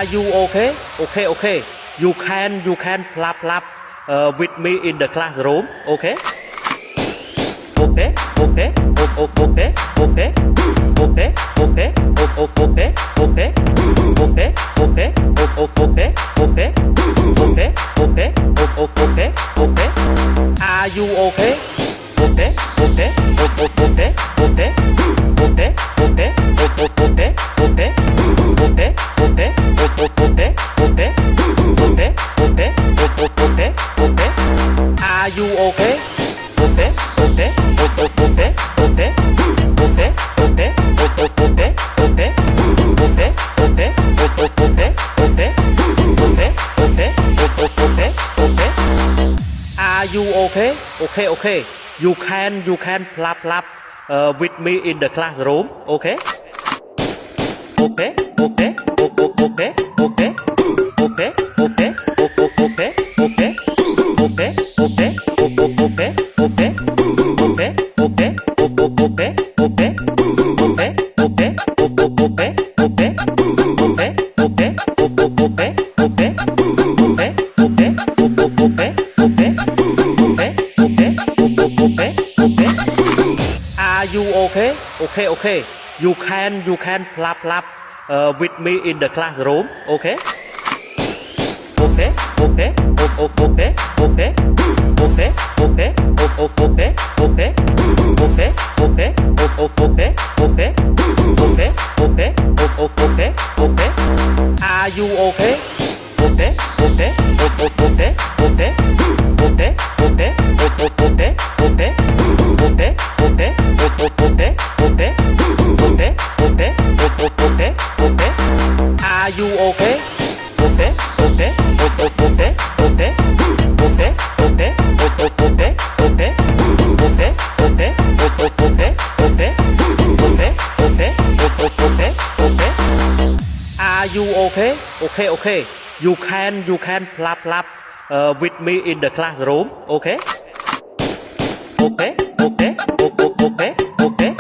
you okay? Okay. You can clap with me in the classroom. Okay. Okay. Are you okay? Okay. Are you okay? Are you okay? Okay. You can clap with me in the classroom. Okay. Okay. Are you okay? Okay. You can clap with me in the classroom. Okay. Okay. Are you okay? Are you okay? Are you okay? Okay. You can clap with me in the classroom. Okay. Okay.